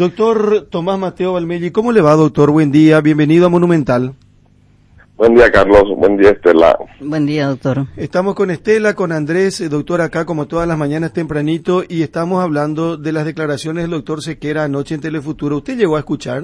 Doctor Tomás Mateo Valmelli, ¿cómo le va, doctor? Buen día, bienvenido a Monumental. Buen día, Carlos. Buen día, Estela. Buen día, doctor. Estamos con Estela, con Andrés, doctor, acá como todas las mañanas tempranito, y estamos hablando de las declaraciones del doctor Sequera anoche en Telefuturo. ¿Usted llegó a escuchar?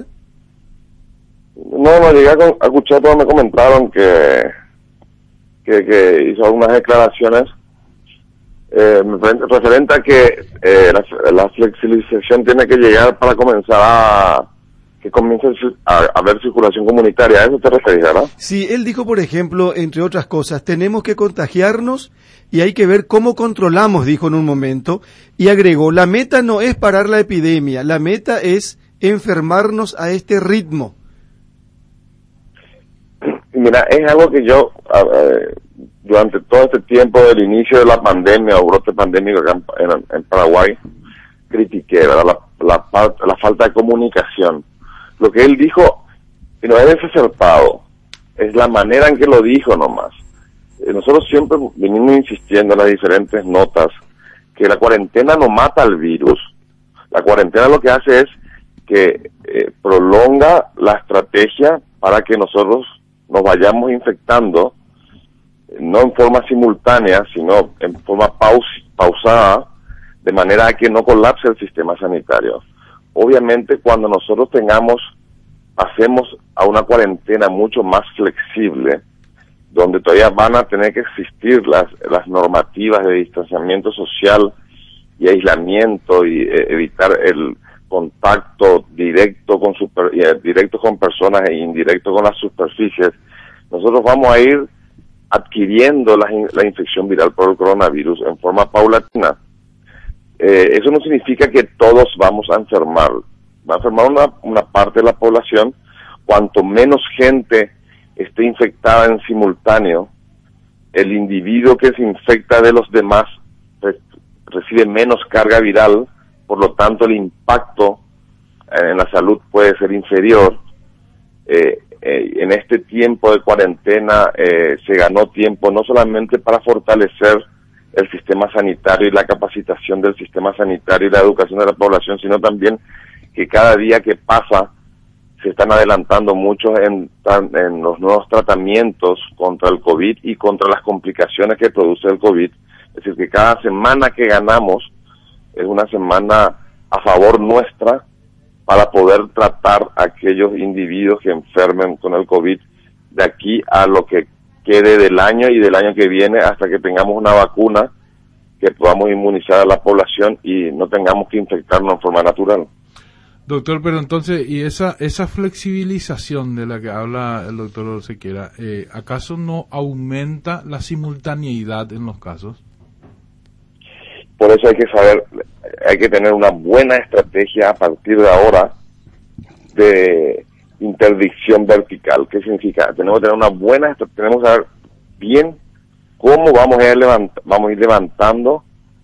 No llegué a escuchar, pero me comentaron que hizo algunas declaraciones referente a que la flexibilización tiene que llegar para comenzar que comience a haber circulación comunitaria. ¿A eso te referís, verdad? Sí, él dijo, por ejemplo, entre otras cosas, tenemos que contagiarnos y hay que ver cómo controlamos, dijo en un momento, y agregó, la meta no es parar la epidemia, la meta es enfermarnos a este ritmo. Mira, es algo que yo, durante todo este tiempo del inicio de la pandemia o brote pandémico acá en Paraguay, critiqué, ¿verdad? La falta de comunicación. Lo que él dijo, y no es desacertado, es la manera en que lo dijo nomás. Nosotros siempre venimos insistiendo en las diferentes notas que la cuarentena no mata al virus. La cuarentena lo que hace es que prolonga la estrategia para que nosotros nos vayamos infectando, no en forma simultánea, sino en forma pausada, de manera que no colapse el sistema sanitario. Obviamente, cuando nosotros pasemos a una cuarentena mucho más flexible, donde todavía van a tener que existir las normativas de distanciamiento social y aislamiento y evitar el contacto directo con personas e indirecto con las superficies, nosotros vamos a ir adquiriendo la infección viral por el coronavirus en forma paulatina. Eso no significa que todos vamos a enfermar. Va a enfermar una parte de la población. Cuanto menos gente esté infectada en simultáneo, el individuo que se infecta de los demás recibe menos carga viral, por lo tanto el impacto en la salud puede ser inferior. En este tiempo de cuarentena se ganó tiempo no solamente para fortalecer el sistema sanitario y la capacitación del sistema sanitario y la educación de la población, sino también que cada día que pasa se están adelantando mucho en los nuevos tratamientos contra el COVID y contra las complicaciones que produce el COVID. Es decir, que cada semana que ganamos es una semana a favor nuestra para poder tratar a aquellos individuos que enfermen con el COVID de aquí a lo que quede del año y del año que viene, hasta que tengamos una vacuna que podamos inmunizar a la población y no tengamos que infectarnos en forma natural. Doctor, pero entonces, ¿y esa flexibilización de la que habla el doctor Sequera, acaso no aumenta la simultaneidad en los casos? Por eso hay que tener una buena estrategia a partir de ahora de interdicción vertical. ¿Qué significa? Tenemos que tener una buena estrategia, tenemos que saber bien cómo vamos a ir levantando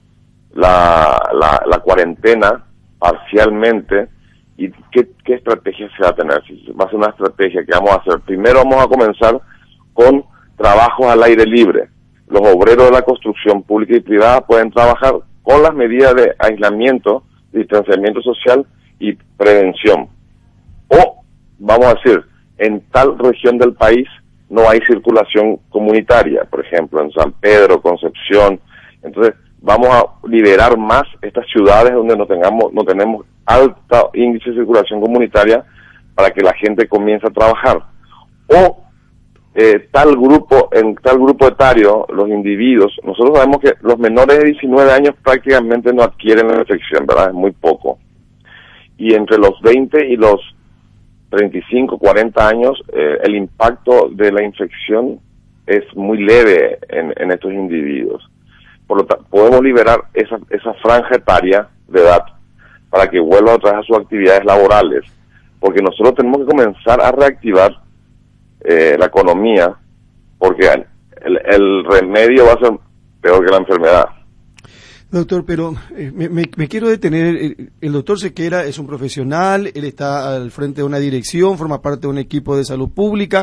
la cuarentena parcialmente y qué estrategia se va a tener. Si va a ser una estrategia que vamos a hacer. Primero vamos a comenzar con trabajos al aire libre. Los obreros de la construcción pública y privada pueden trabajar con las medidas de aislamiento, distanciamiento social y prevención. O, vamos a decir, en tal región del país no hay circulación comunitaria, por ejemplo, en San Pedro, Concepción. Entonces, vamos a liberar más estas ciudades donde no tenemos alto índice de circulación comunitaria para que la gente comience a trabajar. O en tal grupo etario, los individuos, nosotros sabemos que los menores de 19 años prácticamente no adquieren la infección, ¿verdad? Es muy poco. Y entre los 20 y los 35, 40 años, el impacto de la infección es muy leve en estos individuos. Por lo tanto, podemos liberar esa franja etaria de edad para que vuelvan otra vez a sus actividades laborales, porque nosotros tenemos que comenzar a reactivar la economía, porque el remedio va a ser peor que la enfermedad. Doctor, pero me quiero detener. El doctor Sequera es un profesional, él está al frente de una dirección, forma parte de un equipo de salud pública.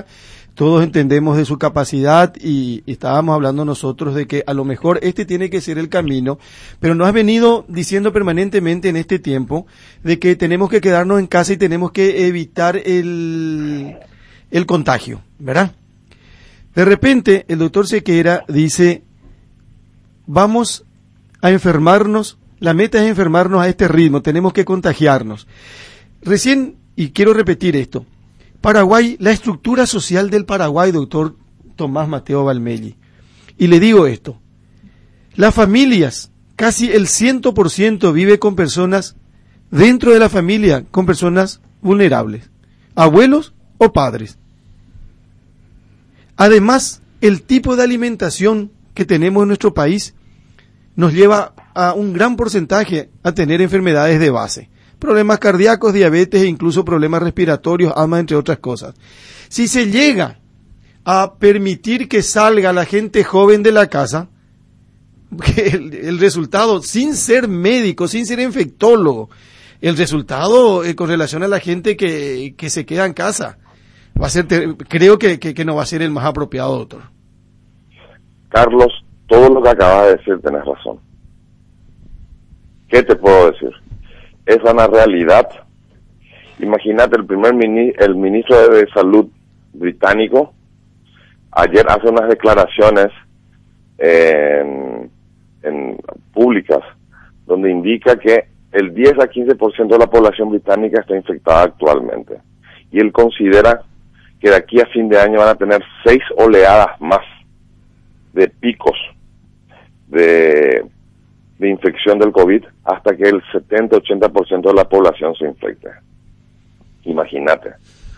todos entendemos de su capacidad y estábamos hablando nosotros de que a lo mejor este tiene que ser el camino, pero nos has venido diciendo permanentemente en este tiempo de que tenemos que quedarnos en casa y tenemos que evitar el contagio, ¿verdad? De repente el doctor Sequera dice, vamos a enfermarnos, la meta es enfermarnos a este ritmo, tenemos que contagiarnos. Recién, y quiero repetir esto, Paraguay, la estructura social del Paraguay, doctor Tomás Mateo Valmelli, y le digo esto, las familias, casi el 100% vive con personas, dentro de la familia, con personas vulnerables, abuelos o padres. Además, el tipo de alimentación que tenemos en nuestro país nos lleva a un gran porcentaje a tener enfermedades de base. Problemas cardíacos, diabetes e incluso problemas respiratorios, asma, entre otras cosas. Si se llega a permitir que salga la gente joven de la casa, el resultado, sin ser médico, sin ser infectólogo, el resultado con relación a la gente que se queda en casa, va a ser, creo que no va a ser el más apropiado, doctor. Carlos, todo lo que acabas de decir tenés razón. ¿Qué te puedo decir? Es una realidad. Imagínate, el ministro de Salud británico ayer hace unas declaraciones públicas donde indica que el 10 a 15% de la población británica está infectada actualmente. Y él considera que de aquí a fin de año van a tener 6 oleadas más de picos de infección del COVID hasta que el 70-80% de la población se infecte. Imagínate.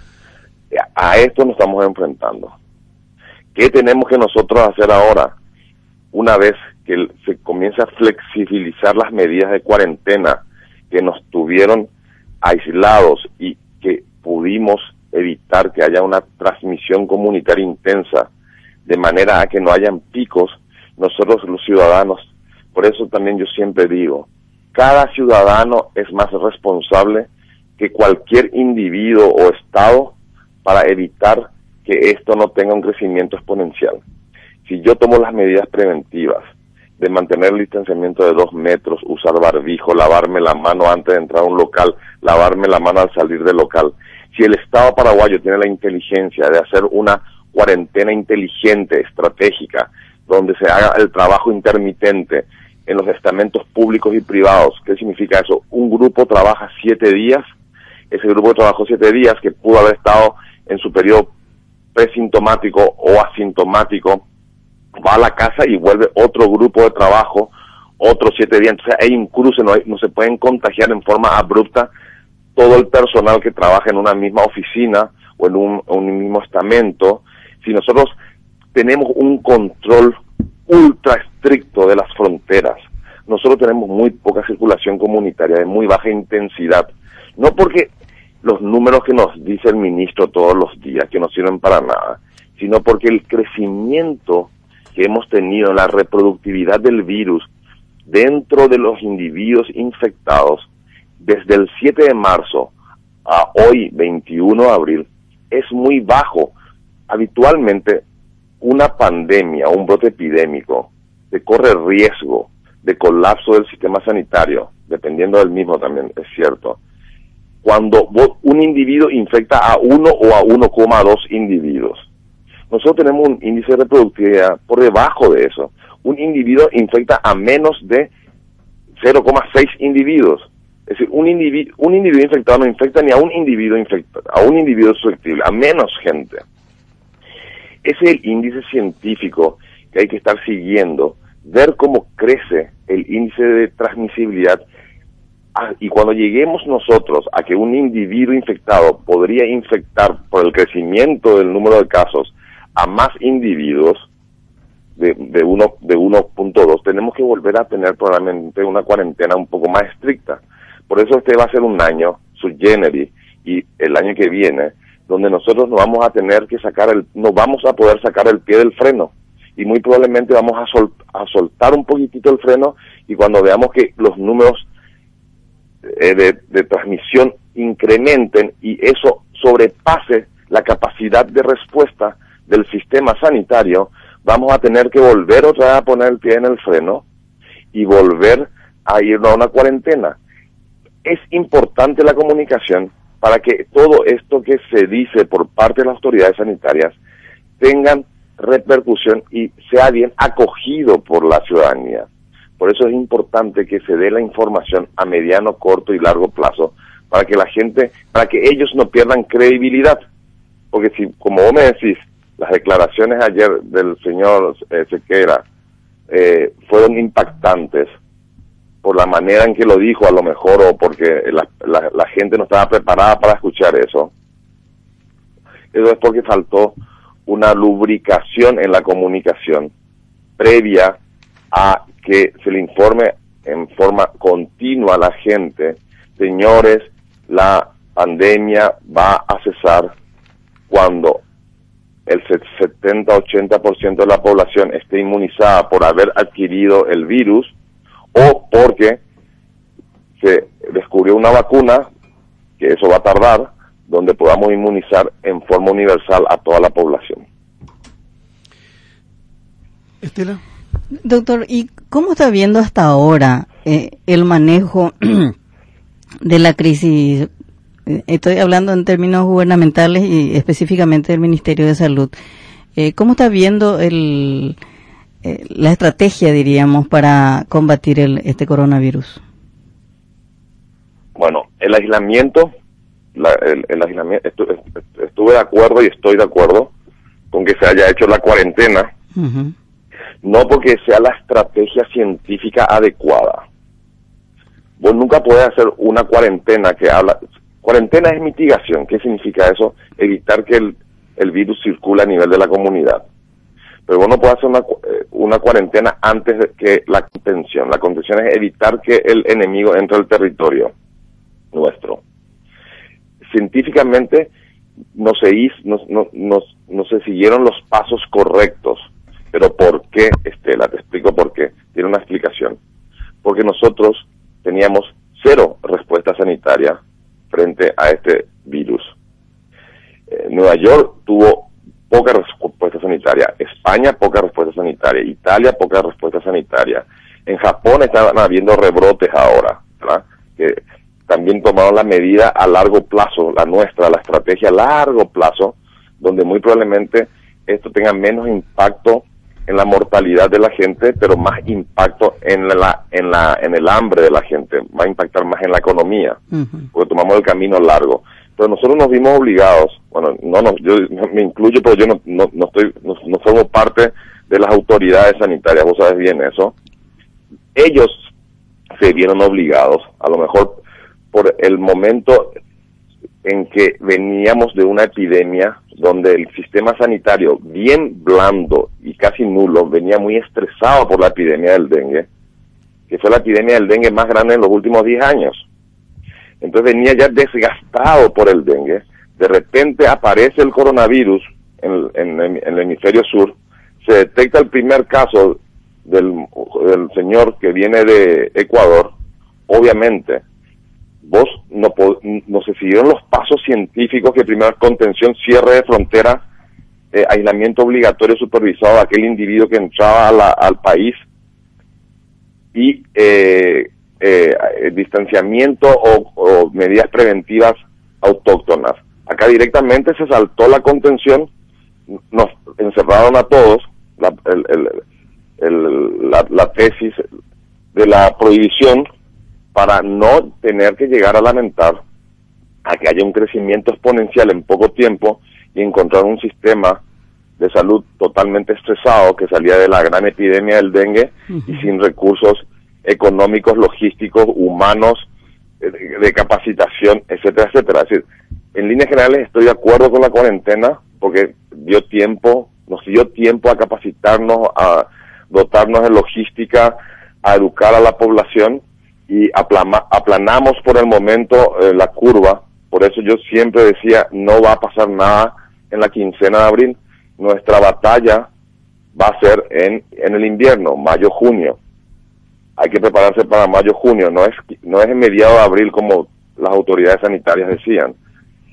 A esto nos estamos enfrentando. ¿Qué tenemos que nosotros hacer ahora? Una vez que se comienza a flexibilizar las medidas de cuarentena que nos tuvieron aislados y que pudimos evitar que haya una transmisión comunitaria intensa, de manera a que no hayan picos, nosotros los ciudadanos, por eso también yo siempre digo, cada ciudadano es más responsable que cualquier individuo o estado para evitar que esto no tenga un crecimiento exponencial. Si yo tomo las medidas preventivas de mantener el distanciamiento de 2 metros, usar barbijo, lavarme la mano antes de entrar a un local, lavarme la mano al salir del local, si el Estado paraguayo tiene la inteligencia de hacer una cuarentena inteligente, estratégica, donde se haga el trabajo intermitente en los estamentos públicos y privados. ¿Qué significa eso? Un grupo trabaja 7 días, ese grupo que trabajó 7 días, que pudo haber estado en su periodo presintomático o asintomático, va a la casa y vuelve otro grupo de trabajo, otros 7 días. Entonces hay un cruce, no se pueden contagiar en forma abrupta todo el personal que trabaja en una misma oficina o en un mismo estamento. Si nosotros tenemos un control ultra estricto de las fronteras, nosotros tenemos muy poca circulación comunitaria, de muy baja intensidad, no porque los números que nos dice el ministro todos los días, que no sirven para nada, sino porque el crecimiento que hemos tenido en la reproductividad del virus dentro de los individuos infectados, desde el 7 de marzo a hoy, 21 de abril, es muy bajo. Habitualmente, una pandemia, un brote epidémico, se corre riesgo de colapso del sistema sanitario, dependiendo del mismo también, es cierto. Cuando un individuo infecta a 1 o a 1,2 individuos. Nosotros tenemos un índice de reproductividad por debajo de eso. Un individuo infecta a menos de 0,6 individuos. Es decir, un individuo infectado no infecta ni a un individuo infectado, a un individuo susceptible, a menos gente. Ese es el índice científico que hay que estar siguiendo, ver cómo crece el índice de transmisibilidad, y cuando lleguemos nosotros a que un individuo infectado podría infectar por el crecimiento del número de casos a más individuos de 1.2, tenemos que volver a tener probablemente una cuarentena un poco más estricta. Por eso este va a ser un año sui generis, y el año que viene, donde nosotros no vamos a tener que no vamos a poder sacar el pie del freno, y muy probablemente vamos a soltar un poquitito el freno, y cuando veamos que los números de transmisión incrementen y eso sobrepase la capacidad capacidad de respuesta del sistema sanitario, vamos a tener que volver otra vez a poner el pie en el freno y volver a irnos a una cuarentena. Es importante la comunicación para que todo esto que se dice por parte de las autoridades sanitarias tengan repercusión y sea bien acogido por la ciudadanía. Por eso es importante que se dé la información a mediano, corto y largo plazo, para que la gente, para que ellos no pierdan credibilidad. Porque si, como vos me decís, las declaraciones ayer del señor Sequeira fueron impactantes por la manera en que lo dijo, a lo mejor, o porque la gente no estaba preparada para escuchar eso. Eso es porque faltó una lubricación en la comunicación previa a que se le informe en forma continua a la gente: señores, la pandemia va a cesar cuando el 70-80% de la población esté inmunizada por haber adquirido el virus, o porque se descubrió una vacuna, que eso va a tardar, donde podamos inmunizar en forma universal a toda la población. Estela. Doctor, ¿y cómo está viendo hasta ahora el manejo de la crisis? Estoy hablando en términos gubernamentales y específicamente del Ministerio de Salud. ¿Cómo está viendo la estrategia, diríamos, para combatir este coronavirus? Bueno, el aislamiento, estuve de acuerdo y estoy de acuerdo con que se haya hecho la cuarentena, no porque sea la estrategia científica adecuada. Vos nunca podés hacer una cuarentena que habla... Cuarentena es mitigación. ¿Qué significa eso? Evitar que el virus circule a nivel de la comunidad. Pero vos no podés hacer una cuarentena antes de que la contención. La contención es evitar que el enemigo entre al territorio nuestro. Científicamente no se siguieron los pasos correctos. ¿Pero por qué, Estela? Te explico por qué. Tiene una explicación. Porque nosotros teníamos cero respuesta sanitaria frente a este virus. Nueva York tuvo poca respuesta sanitaria, España poca respuesta sanitaria, Italia poca respuesta sanitaria. En Japón estaban habiendo rebrotes ahora, ¿verdad? Que también tomaron la medida a largo plazo, la nuestra, la estrategia a largo plazo, donde muy probablemente esto tenga menos impacto en la mortalidad de la gente, pero más impacto en el hambre de la gente, va a impactar más en la economía, porque tomamos el camino largo. Pero nosotros nos vimos obligados, bueno, yo me incluyo, pero yo no formo parte de las autoridades sanitarias, vos sabes bien eso. Ellos se vieron obligados, a lo mejor por el momento en que veníamos de una epidemia donde el sistema sanitario, bien blando y casi nulo, venía muy estresado por la epidemia del dengue, que fue la epidemia del dengue más grande en los últimos 10 años. Entonces venía ya desgastado por el dengue. De repente aparece el coronavirus en el hemisferio sur, se detecta el primer caso del señor que viene de Ecuador. Obviamente no se siguieron los pasos científicos, que primero contención, cierre de frontera, aislamiento obligatorio supervisado de aquel individuo que entraba al país, y distanciamiento o medidas preventivas autóctonas. Acá directamente se saltó la contención, nos encerraron a todos, la tesis de la prohibición, para no tener que llegar a lamentar a que haya un crecimiento exponencial en poco tiempo y encontrar un sistema de salud totalmente estresado que salía de la gran epidemia del dengue y sin recursos económicos, logísticos, humanos, de capacitación, etcétera, etcétera. Es decir, en líneas generales estoy de acuerdo con la cuarentena porque nos dio tiempo a capacitarnos, a dotarnos de logística, a educar a la población, y aplanamos por el momento la curva. Por eso yo siempre decía, no va a pasar nada en la quincena de abril. Nuestra batalla va a ser en el invierno, mayo-junio. Hay que prepararse para mayo-junio, no es en mediados de abril como las autoridades sanitarias decían.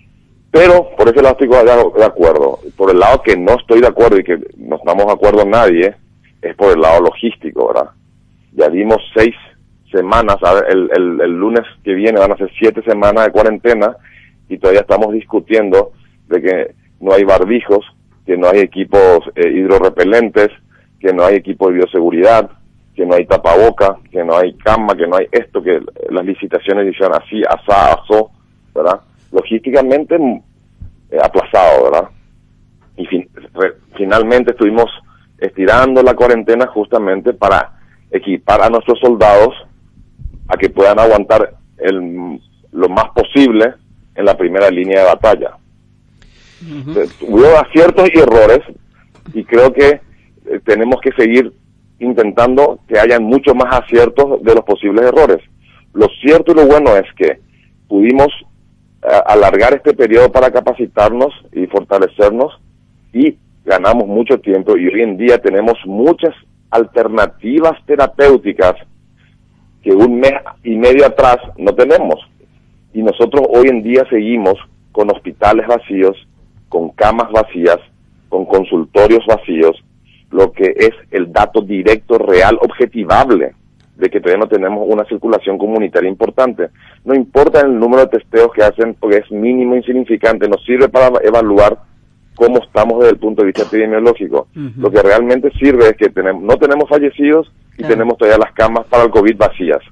Pero por ese lado estoy de acuerdo. Por el lado que no estoy de acuerdo y que no estamos de acuerdo nadie, es por el lado logístico, ¿verdad? Ya dimos 6 semanas, a ver, el lunes que viene van a ser 7 semanas de cuarentena y todavía estamos discutiendo de que no hay barbijos, que no hay equipos hidrorrepelentes, que no hay equipo de bioseguridad, que no hay tapaboca, que no hay cama, que no hay esto, que las licitaciones dicen así, asó, ¿verdad? Logísticamente aplazado, ¿verdad? Y finalmente estuvimos estirando la cuarentena justamente para equipar a nuestros soldados a que puedan aguantar lo más posible en la primera línea de batalla. Hubo aciertos y errores y creo que tenemos que seguir intentando que hayan mucho más aciertos de los posibles errores. Lo cierto y lo bueno es que pudimos alargar este periodo para capacitarnos y fortalecernos y ganamos mucho tiempo y hoy en día tenemos muchas alternativas terapéuticas que un mes y medio atrás no tenemos. Y nosotros hoy en día seguimos con hospitales vacíos, con camas vacías, con consultorios vacíos, lo que es el dato directo, real, objetivable de que todavía no tenemos una circulación comunitaria importante. No importa el número de testeos que hacen, porque es mínimo, insignificante, nos sirve para evaluar cómo estamos desde el punto de vista epidemiológico. Lo que realmente sirve es que no tenemos fallecidos y tenemos todavía las camas para el COVID vacías.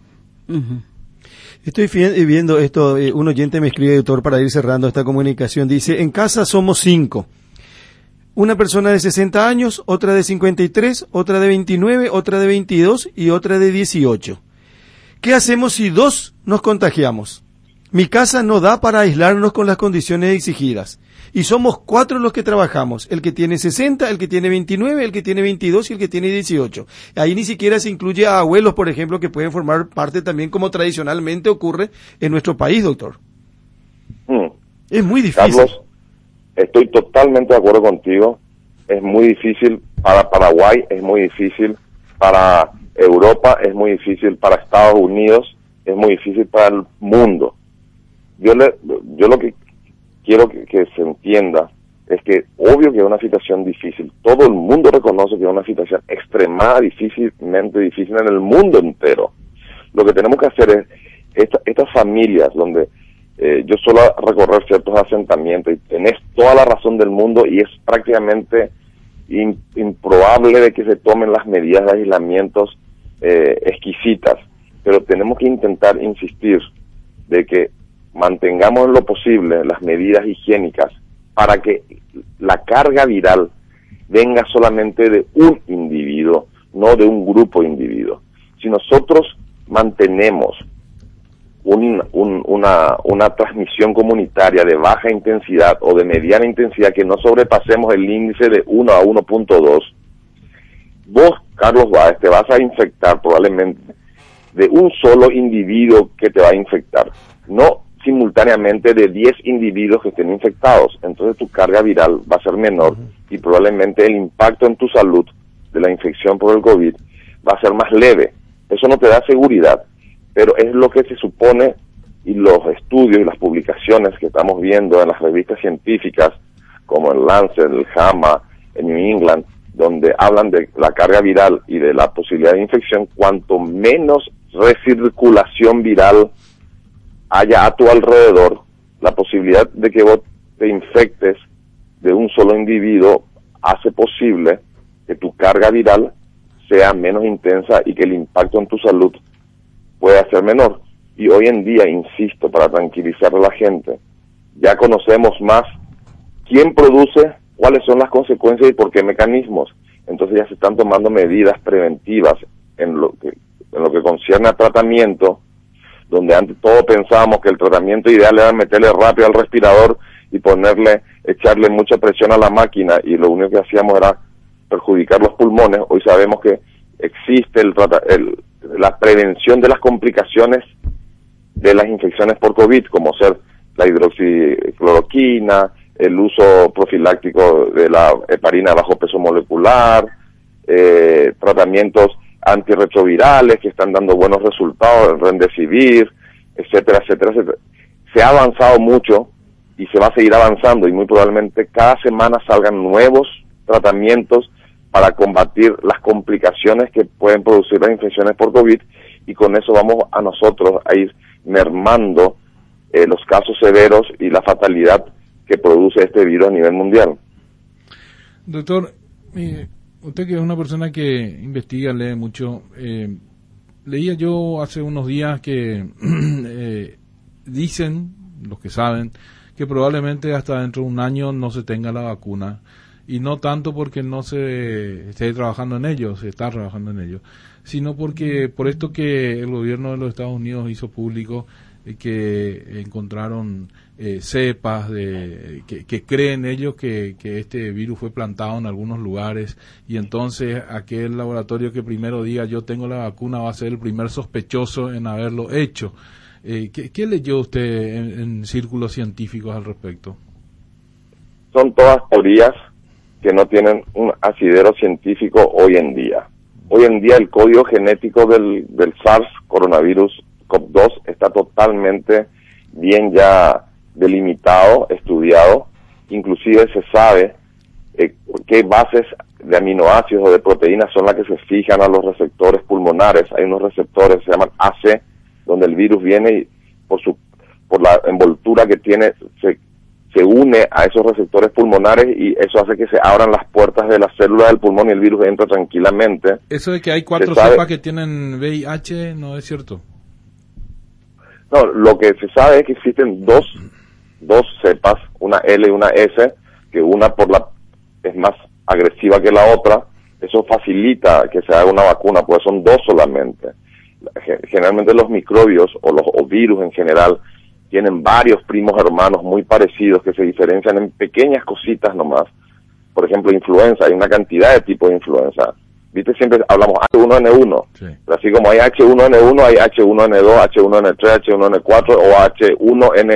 Estoy viendo esto, un oyente me escribe, doctor, para ir cerrando esta comunicación, dice, en casa somos 5. Una persona de 60 años, otra de 53, otra de 29, otra de 22 y otra de 18. ¿Qué hacemos si 2 nos contagiamos? Mi casa no da para aislarnos con las condiciones exigidas. Y somos 4 los que trabajamos, el que tiene 60, el que tiene 29, el que tiene 22 y el que tiene 18. Ahí ni siquiera se incluye a abuelos, por ejemplo, que pueden formar parte también como tradicionalmente ocurre en nuestro país, doctor. Es muy difícil. Carlos, estoy totalmente de acuerdo contigo. Es muy difícil para Paraguay, es muy difícil para Europa, es muy difícil para Estados Unidos, es muy difícil para el mundo. Yo lo que quiero que se entienda es que obvio que es una situación difícil. Todo el mundo reconoce que es una situación extremadamente difícil en el mundo entero. Lo que tenemos que hacer es estas familias donde yo suelo recorrer ciertos asentamientos y tenés toda la razón del mundo y es prácticamente improbable de que se tomen las medidas de aislamientos exquisitas, pero tenemos que intentar insistir de que mantengamos en lo posible las medidas higiénicas para que la carga viral venga solamente de un individuo, no de un grupo de individuos. Si nosotros mantenemos una transmisión comunitaria de baja intensidad o de mediana intensidad, que no sobrepasemos el índice de 1 a 1.2, vos, Carlos Báez, te vas a infectar probablemente de un solo individuo que te va a infectar, no simultáneamente de 10 individuos que estén infectados. Entonces tu carga viral va a ser menor y probablemente el impacto en tu salud de la infección por el COVID va a ser más leve. Eso no te da seguridad, pero es lo que se supone, y los estudios y las publicaciones que estamos viendo en las revistas científicas como el Lancet, el JAMA, en New England, donde hablan de la carga viral y de la posibilidad de infección. Cuanto menos recirculación viral haya a tu alrededor, la posibilidad de que vos te infectes de un solo individuo hace posible que tu carga viral sea menos intensa y que el impacto en tu salud pueda ser menor. Y hoy en día, insisto, para tranquilizar a la gente, ya conocemos más quién produce, cuáles son las consecuencias y por qué mecanismos. Entonces ya se están tomando medidas preventivas en lo que concierne a tratamiento, donde antes todos pensábamos que el tratamiento ideal era meterle rápido al respirador y echarle mucha presión a la máquina, y lo único que hacíamos era perjudicar los pulmones. Hoy sabemos que existe la prevención de las complicaciones de las infecciones por COVID, como ser la hidroxicloroquina, el uso profiláctico de la heparina de bajo peso molecular, tratamientos antirretrovirales que están dando buenos resultados, el Remdesivir, etcétera, etcétera, etcétera. Se ha avanzado mucho y se va a seguir avanzando y muy probablemente cada semana salgan nuevos tratamientos para combatir las complicaciones que pueden producir las infecciones por COVID, y con eso vamos a nosotros a ir mermando los casos severos y la fatalidad que produce este virus a nivel mundial. Doctor, usted que es una persona que investiga, lee mucho, leía yo hace unos días que dicen, los que saben, que probablemente hasta dentro de un año no se tenga la vacuna, y no tanto porque no se esté trabajando en ello, se está trabajando en ello, sino porque por esto que el gobierno de los Estados Unidos hizo público, que encontraron cepas que creen ellos que este virus fue plantado en algunos lugares, y entonces aquel laboratorio que primero diga yo tengo la vacuna va a ser el primer sospechoso en haberlo hecho. ¿Qué leyó usted en círculos científicos al respecto? Son todas teorías que no tienen un asidero científico hoy en día. Hoy en día el código genético del SARS coronavirus CoV-2 está totalmente bien ya delimitado, estudiado. Inclusive se sabe qué bases de aminoácidos o de proteínas son las que se fijan a los receptores pulmonares. Hay unos receptores, se llaman AC, donde el virus viene y por la envoltura que tiene se une a esos receptores pulmonares, y eso hace que se abran las puertas de la célula del pulmón y el virus entra tranquilamente. Eso de que hay 4 cepas que tienen VIH, ¿no es cierto? No, lo que se sabe es que existen dos cepas, una L y una S, que una es más agresiva que la otra. Eso facilita que se haga una vacuna, pues son 2 solamente. Generalmente los microbios o virus en general tienen varios primos hermanos muy parecidos que se diferencian en pequeñas cositas nomás. Por ejemplo, influenza, hay una cantidad de tipos de influenza. ¿Viste? Siempre hablamos H1N1. Sí. Pero así como hay H1N1, hay H1N2, H1N3, H1N4 o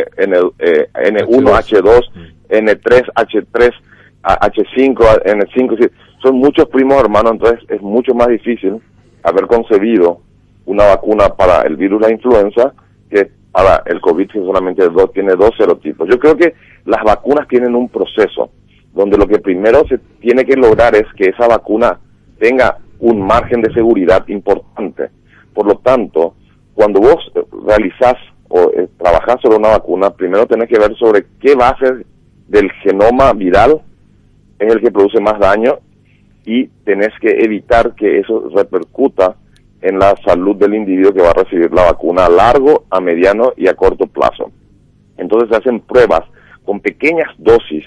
H1N1, H2, N3, H3, H5, N5. Son muchos primos hermanos, entonces es mucho más difícil haber concebido una vacuna para el virus de la influenza que para el COVID, que solamente tiene 2 serotipos. Yo creo que las vacunas tienen un proceso donde lo que primero se tiene que lograr es que esa vacuna tenga un margen de seguridad importante. Por lo tanto, cuando vos realizás o trabajás sobre una vacuna, primero tenés que ver sobre qué base del genoma viral es el que produce más daño, y tenés que evitar que eso repercuta en la salud del individuo que va a recibir la vacuna a largo, a mediano y a corto plazo. Entonces se hacen pruebas con pequeñas dosis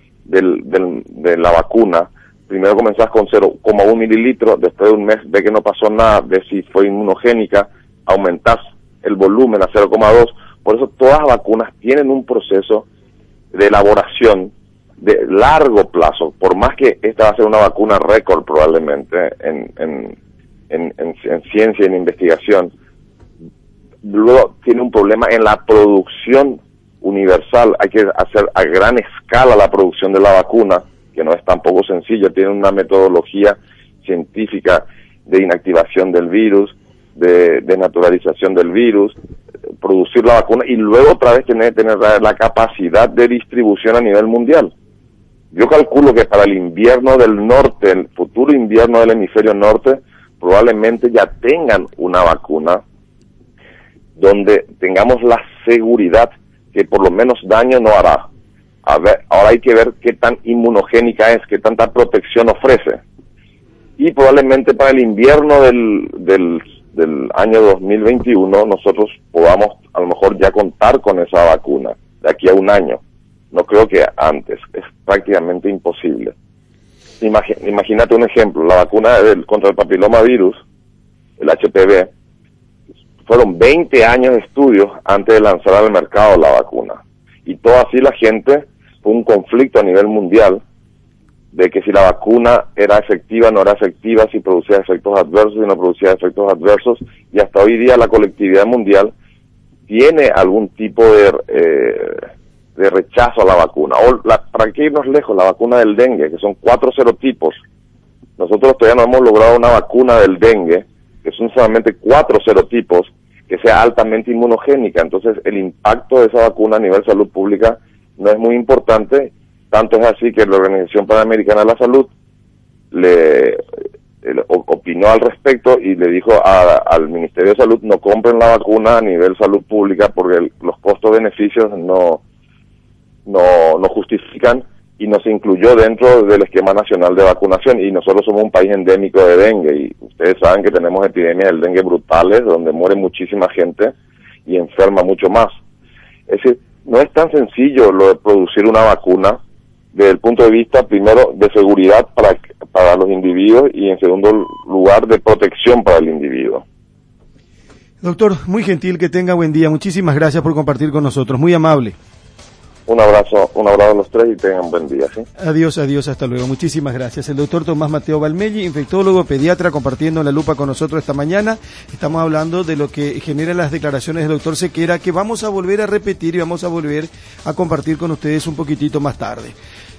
de la vacuna. Primero comenzás con 0,1 mililitro, después de un mes ve que no pasó nada, ves si fue inmunogénica, aumentás el volumen a 0,2. Por eso todas las vacunas tienen un proceso de elaboración de largo plazo, por más que esta va a ser una vacuna récord probablemente en ciencia y en investigación. Luego tiene un problema en la producción universal. Hay que hacer a gran escala la producción de la vacuna, que no es tampoco sencillo. Tiene una metodología científica de inactivación del virus, de naturalización del virus, producir la vacuna y luego otra vez tener la capacidad de distribución a nivel mundial. Yo calculo que para el invierno del norte, el futuro invierno del hemisferio norte, probablemente ya tengan una vacuna donde tengamos la seguridad que por lo menos daño no hará. Ahora hay que ver qué tan inmunogénica es, qué tanta protección ofrece. Y probablemente para el invierno del año 2021 nosotros podamos a lo mejor ya contar con esa vacuna de aquí a un año. No creo que antes, es prácticamente imposible. Imagínate un ejemplo, la vacuna contra el papilomavirus, el HPV, fueron 20 años de estudios antes de lanzar al mercado la vacuna. Y todo así la gente, fue un conflicto a nivel mundial de que si la vacuna era efectiva, no era efectiva, si producía efectos adversos, si no producía efectos adversos, y hasta hoy día la colectividad mundial tiene algún tipo de rechazo a la vacuna. Para qué irnos lejos, la vacuna del dengue, que son 4 serotipos. Nosotros todavía no hemos logrado una vacuna del dengue, que son solamente 4 serotipos, que sea altamente inmunogénica. Entonces el impacto de esa vacuna a nivel salud pública no es muy importante, tanto es así que la Organización Panamericana de la Salud opinó al respecto y le dijo al Ministerio de Salud: no compren la vacuna a nivel salud pública porque los costos-beneficios no justifican, y no se incluyó dentro del esquema nacional de vacunación. Y nosotros somos un país endémico de dengue, y ustedes saben que tenemos epidemias del dengue brutales, donde muere muchísima gente y enferma mucho más. Es decir, no es tan sencillo lo de producir una vacuna desde el punto de vista, primero, de seguridad para los individuos, y en segundo lugar, de protección para el individuo. Doctor, muy gentil, que tenga buen día. Muchísimas gracias por compartir con nosotros. Muy amable. Un abrazo a los tres y tengan buen día, ¿sí? Adiós, hasta luego. Muchísimas gracias. El doctor Tomás Mateo Valmelli, infectólogo, pediatra, compartiendo la lupa con nosotros esta mañana. Estamos hablando de lo que generan las declaraciones del doctor Sequera, que vamos a volver a repetir y vamos a volver a compartir con ustedes un poquitito más tarde.